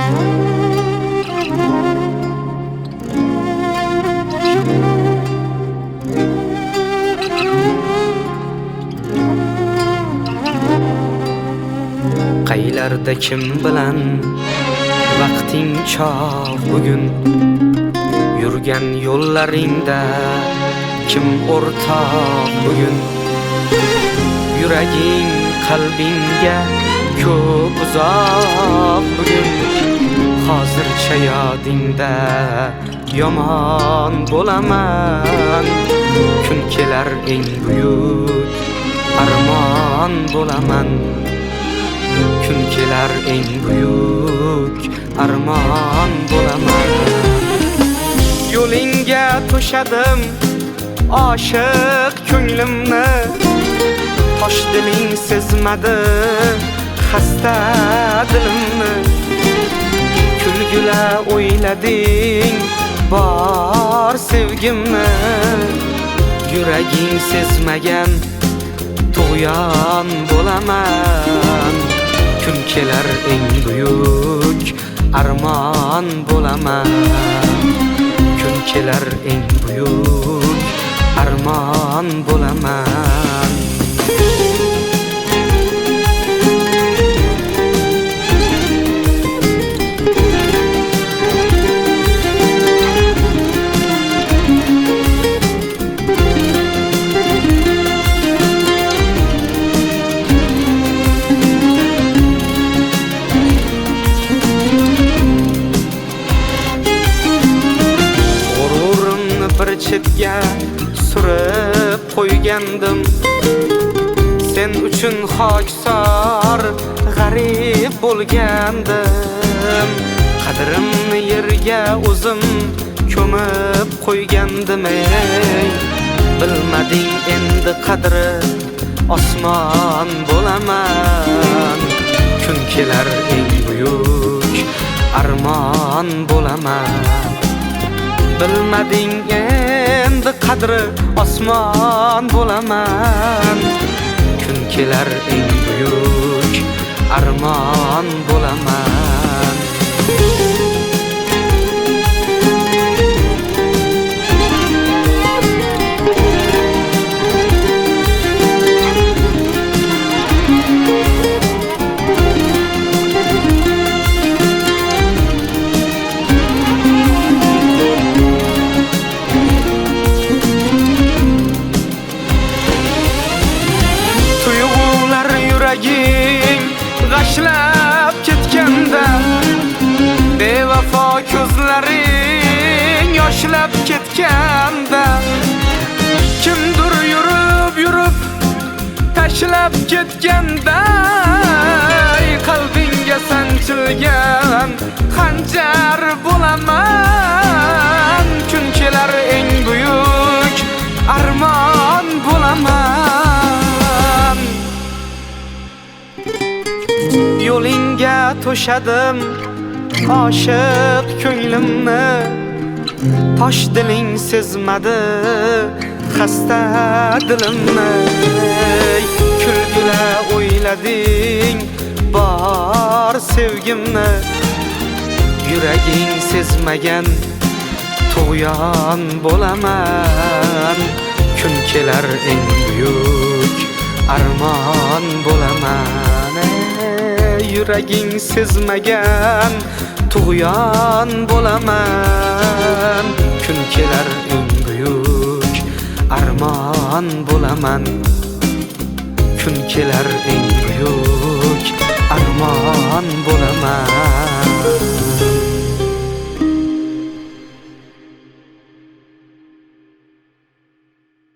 Qaylarda kim bilan vaqting chog' bugun, yurgan yo'llaringda kim o'rtoq bugun? Yuraging qalbingga ko'p uzoq bugun, hozircha yodingda yomon bo'laman. Kun kelar eng buyuk armon bo'laman. Kun kelar eng buyuk armon bo'laman. Yo'lingga to'shadim oshiq ko'nglimni, tosh diling sezmadi xasta dilimni. Kulgula o'ylading bor sevgimni, yuraging sezmagan tug'yon bo'laman. Kun kelar eng buyuk armon bo'laman. Kun kelar eng buyuk armon bo'laman. Bir chetga surib qo'ygandim, sen uchun xokisor g'arib bo'lgandim. Qadrimni yerga o'zim ko'mib qo'ygandim. Bilmading endi qadri osmon bo'laman. Kun kelar eng buyuk armon bo'laman. Bilmading endi qadri osmon bo'laman. Kun kelar eng buyuk armon bo'laman. G'ashlab ketganda, bevafo ko'zlaring yoshlab ketganda, kimdir yurib tashlab ketganda, qalbingga sanchilgan xanjar bo'laman. Kun kelar eng buyuk armon bo'laman. Yo'lingga to'shadim oshiq ko'nglimni, tosh diling sezmadi xasta dilimni. Kulgula o'ylading bor sevgimni, yuraging sezmagan tug'yon bo'laman. Kun kelar eng buyuk armon bo'laman. Yuraging sezmagan tug'yon bo'laman. Kun kelar eng buyuk armon bo'laman. Kun kelar eng buyuk armon bo'laman.